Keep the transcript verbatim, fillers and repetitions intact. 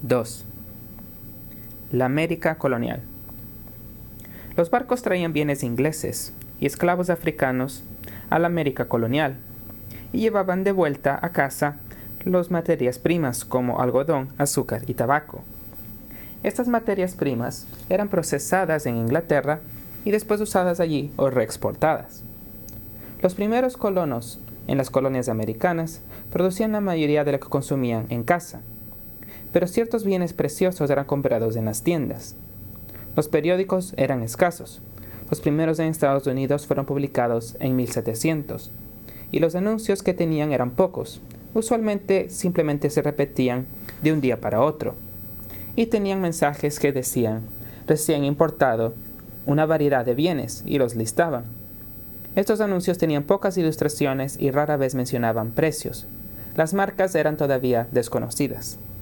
dos. La América colonial. Los barcos traían bienes ingleses y esclavos africanos a la América colonial y llevaban de vuelta a casa las materias primas como algodón, azúcar y tabaco. Estas materias primas eran procesadas en Inglaterra y después usadas allí o reexportadas. Los primeros colonos en las colonias americanas producían la mayoría de lo que consumían en casa, pero ciertos bienes preciosos eran comprados en las tiendas. Los periódicos eran escasos. Los primeros en Estados Unidos fueron publicados en mil setecientos, y los anuncios que tenían eran pocos. Usualmente simplemente se repetían de un día para otro, y tenían mensajes que decían, recién importado, una variedad de bienes, y los listaban. Estos anuncios tenían pocas ilustraciones y rara vez mencionaban precios. Las marcas eran todavía desconocidas.